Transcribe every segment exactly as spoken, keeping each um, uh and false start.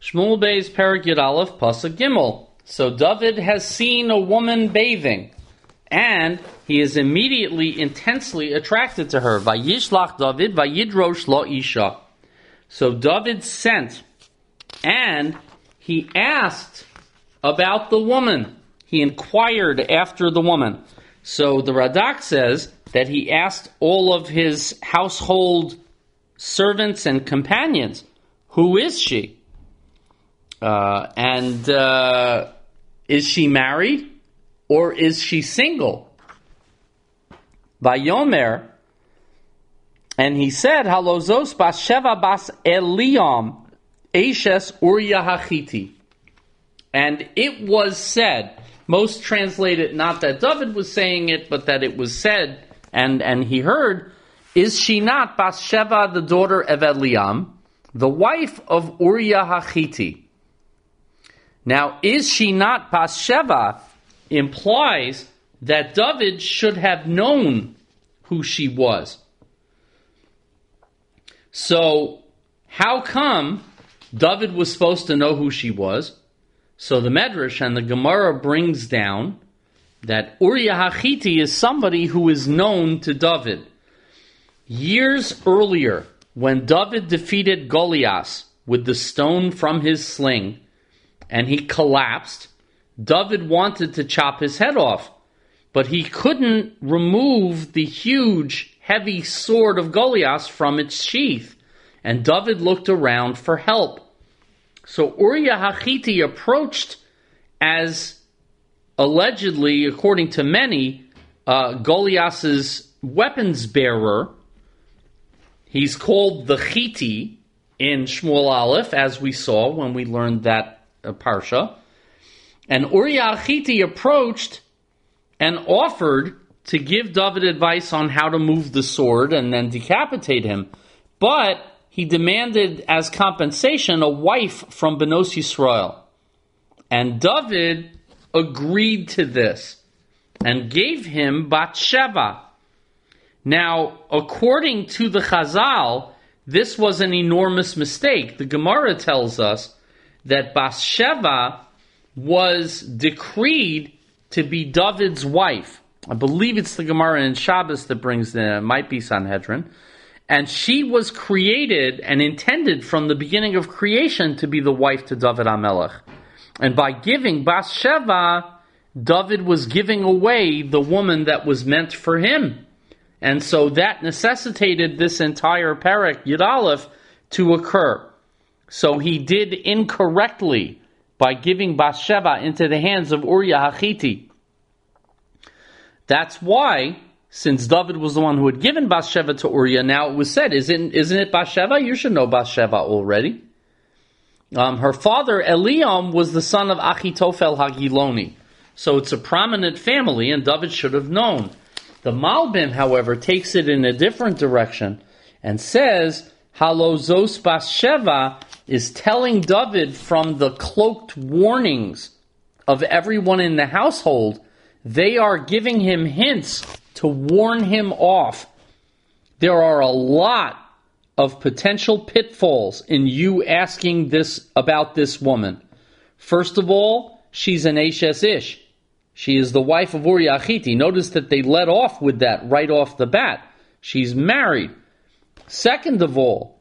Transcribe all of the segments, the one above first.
Shmuel Beis Perek Yud Aleph Pasuk Gimel. So David has seen a woman bathing, and he is immediately intensely attracted to her. Vayishlach David vayidrosh lo isha. So David sent, and he asked about the woman. He inquired after the woman. So the Radak says that he asked all of his household servants and companions, who is she? Uh, and uh, is she married or is she single? Vayomer, and he said, Halozos bas Sheva bas Eliam, Eshes Uriah Hachiti. And it was said, most translate it not that David was saying it, but that it was said, and, and he heard, is she not bas Sheva, the daughter of Eliam, the wife of Uriah Hachiti? Now, is she not Bathsheba implies that David should have known who she was. So, how come David was supposed to know who she was? So the Medrash and the Gemara brings down that Uriah Hachiti is somebody who is known to David. Years earlier, when David defeated Goliath with the stone from his sling, and he collapsed, David wanted to chop his head off, but he couldn't remove the huge, heavy sword of Goliath from its sheath, and David looked around for help. So Uriah Hachiti approached as, allegedly, according to many, uh, Goliath's weapons bearer. He's called the Chiti in Shmuel Aleph, as we saw when we learned that uh, parsha. And Uriah Hachiti approached and offered to give David advice on how to move the sword and then decapitate him. But he demanded as compensation a wife from Benos Yisrael. And David agreed to this and gave him Bathsheba. Now, according to the Chazal, this was an enormous mistake. The Gemara tells us that Bathsheba was decreed to be David's wife. I believe it's the Gemara in Shabbos that brings the, it might be Sanhedrin. And she was created and intended from the beginning of creation to be the wife to David HaMelech. And by giving Bathsheba, David was giving away the woman that was meant for him. And so that necessitated this entire Perek Yud Aleph to occur. So he did incorrectly by giving Bathsheba into the hands of Uriah Hachiti. That's why, since David was the one who had given Bathsheba to Uriah, now it was said, isn't, isn't it Bathsheba? You should know Bathsheba already. Um, her father, Eliam, was the son of Achitophel Hagiloni. So it's a prominent family, and David should have known. The Malbim, however, takes it in a different direction and says, Halozos Bathsheba is telling David from the cloaked warnings of everyone in the household, they are giving him hints to warn him off. There are a lot of potential pitfalls in you asking this about this woman. First of all, she's an Eshes Ish. She is the wife of Uriah Hachiti. Notice that they let off with that right off the bat. She's married. Second of all,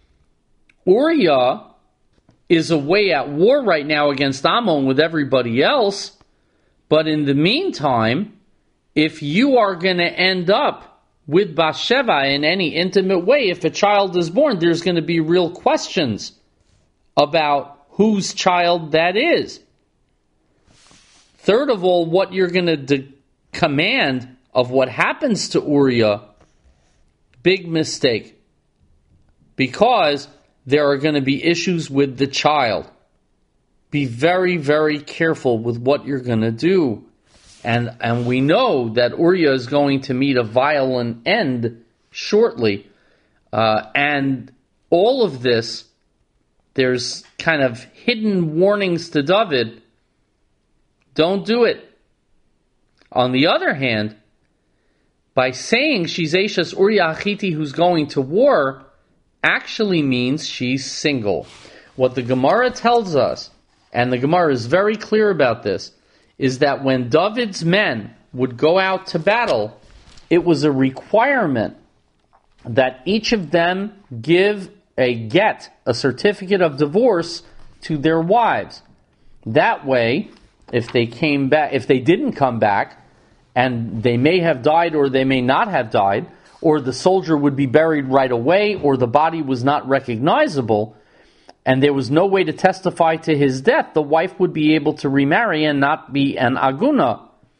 Uriah is away at war right now against Ammon with everybody else. But in the meantime, if you are going to end up with Bathsheba in any intimate way, if a child is born, there's going to be real questions about whose child that is. Third of all, what you're going to de- command of what happens to Uriah, big mistake. Because there are going to be issues with the child. Be very, very careful with what you're going to do. And and we know that Uriah is going to meet a violent end shortly. Uh, and all of this, there's kind of hidden warnings to David. Don't do it. On the other hand, by saying she's Eshes Uriah Hachiti who's going to war, actually means she's single. What the Gemara tells us, and the Gemara is very clear about this, is that when David's men would go out to battle, it was a requirement that each of them give a get, a certificate of divorce, to their wives. That way, if they came back, if they didn't come back, and they may have died or they may not have died, or the soldier would be buried right away, or the body was not recognizable, and there was no way to testify to his death, the wife would be able to remarry and not be an aguna.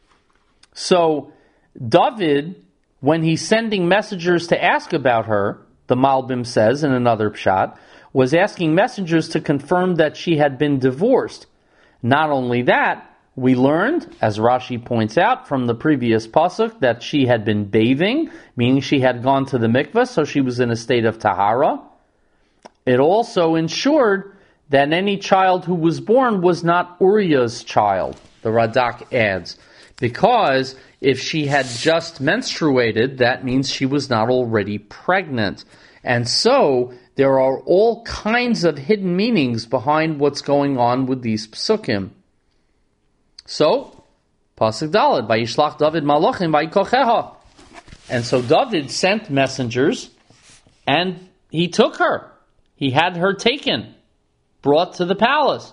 So, David, when he's sending messengers to ask about her, the Malbim says in another pshat, was asking messengers to confirm that she had been divorced. Not only that, we learned, as Rashi points out from the previous pasuk, that she had been bathing, meaning she had gone to the mikveh, so she was in a state of tahara. It also ensured that any child who was born was not Uriah's child, the Radak adds, because if she had just menstruated, that means she was not already pregnant. And so, there are all kinds of hidden meanings behind what's going on with these psukim. So, Pasuk Daled, Vayishlach David Malachim Vayikocheha. And so David sent messengers, and he took her. He had her taken, brought to the palace.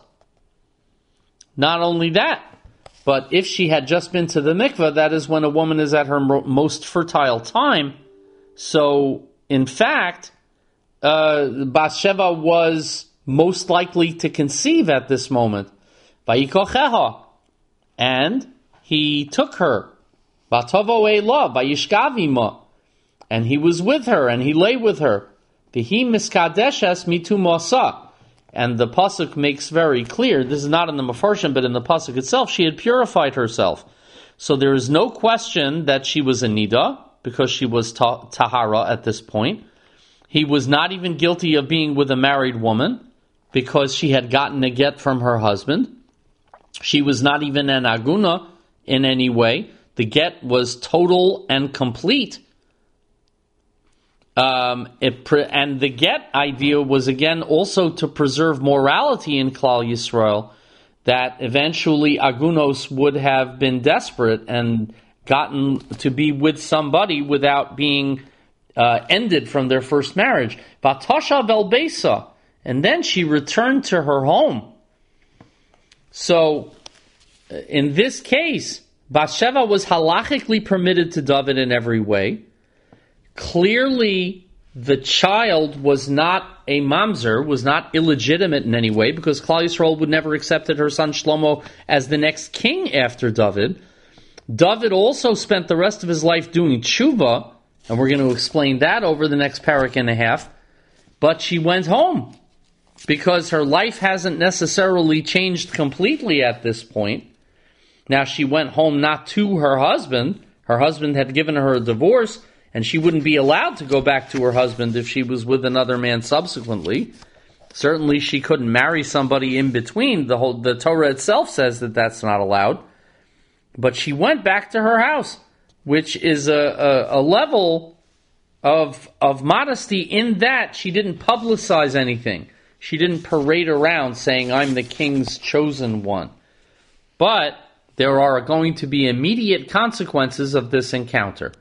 Not only that, but if she had just been to the mikveh, that is when a woman is at her most fertile time. So, in fact, uh, Bathsheba was most likely to conceive at this moment. Vayikocheha. And he took her. Vatovo Elah, Vayishkavima. And he was with her, and he lay with her. Vihi miskadeshes mitu mosa. And the pasuk makes very clear, this is not in the Mefarshim, but in the pasuk itself, she had purified herself. So there is no question that she was a nida, because she was ta- tahara at this point. He was not even guilty of being with a married woman, because she had gotten a get from her husband. She was not even an aguna in any way. The get was total and complete. Um, it pre- and the get idea was again also to preserve morality in Klal Yisrael, that eventually agunos would have been desperate and gotten to be with somebody without being uh, ended from their first marriage. Vatasha velbesa, and then she returned to her home. So, in this case, Bathsheba was halachically permitted to David in every way. Clearly, the child was not a mamzer, was not illegitimate in any way, because Klal Yisrael would never accepted her son Shlomo as the next king after David. David also spent the rest of his life doing tshuva, and we're going to explain that over the next parak and a half, but she went home, because her life hasn't necessarily changed completely at this point. Now, she went home not to her husband. Her husband had given her a divorce, and she wouldn't be allowed to go back to her husband if she was with another man subsequently. Certainly, she couldn't marry somebody in between. The whole the Torah itself says that that's not allowed. But she went back to her house, which is a, a, a level of of modesty in that she didn't publicize anything. She didn't parade around saying, I'm the king's chosen one. But there are going to be immediate consequences of this encounter.